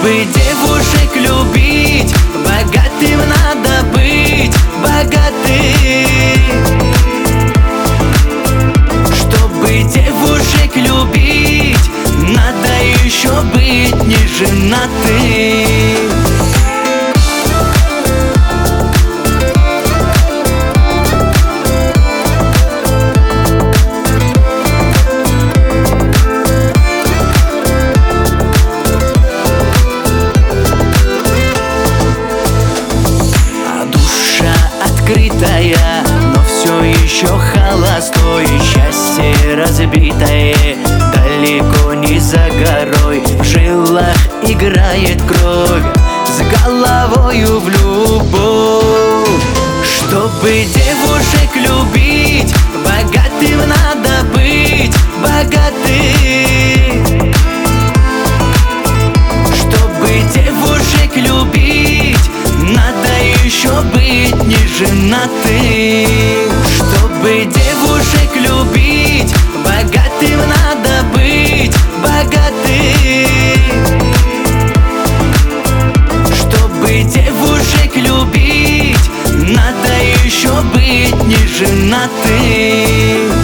Чтобы девушек любить, богатым надо быть, богатым. Чтобы девушек любить, надо еще быть не женатым. Открытая, но все еще холостой. Счастье разбитое, далеко не за горой. В жилах играет кровь, с головою в любовь. Чтобы девушек любить, богатым надо быть, богатым. Чтобы девушек любить, надо еще быть не женатым. Чтобы девушек любить, богатым надо быть, богатым. Чтобы девушек любить, надо еще быть не женатым.